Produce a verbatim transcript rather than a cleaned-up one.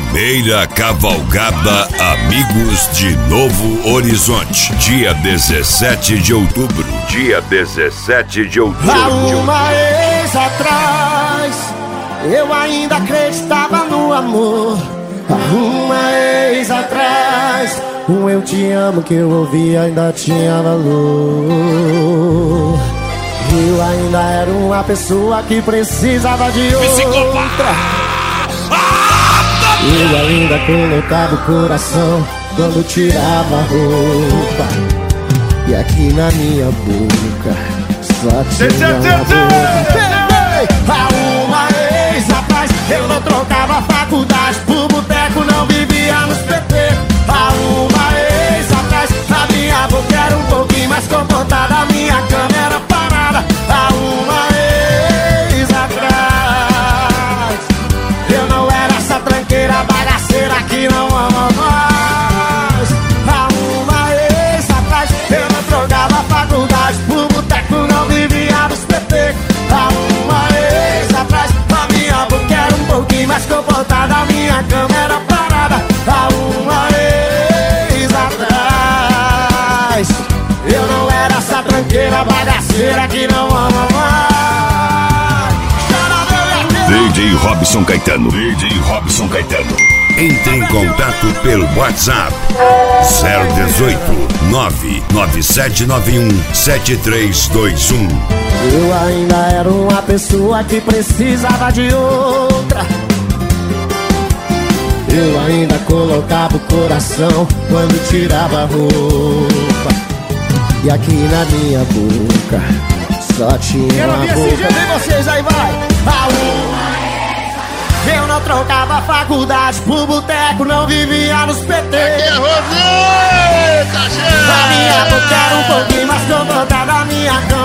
Primeira Cavalgada Amigos de Novo Horizonte, dia dezessete de outubro. Dia dezessete de outubro. Há uma ex atrás, eu ainda acreditava no amor. Há uma ex atrás, um eu te amo que eu ouvi ainda tinha valor. Eu ainda era uma pessoa que precisava de outra. Eu ainda colocava o coração quando tirava a roupa. E aqui na minha boca só tinha amor. Há uma ex atrás, eu não trocava faculdade por boteco, não vivia nos P T. Há uma ex atrás, a minha boca era um pouquinho mais comportada, a minha cama era parada. Há uma ex atrás, eu não era essa tranqueira bagaceira que não ama mais. Há uma ex atrás, eu não trocava faculdade por boteco, não vivia nos P T. Há uma ex atrás, a minha boca era um pouquinho mais comportada, a minha cama era parada. Há uma ex atrás, eu não era essa tranqueira bagaceira que não ama mais. D J Robson Caetano. D J Robson Caetano. Entre em contato pelo WhatsApp zero dezoito, nove nove sete nove um sete três dois um. Eu ainda era uma pessoa que precisava de outra. Eu ainda colocava o coração quando tirava a roupa. E aqui na minha boca só tinha uma boca. Quero ver esse jeito, vocês aí, vai! A uma eu não trocava faculdade por boteco, não vivia nos P T. Aqui é Rosê, tá cheio! A minha boca era um pouquinho mais comportada, a minha cama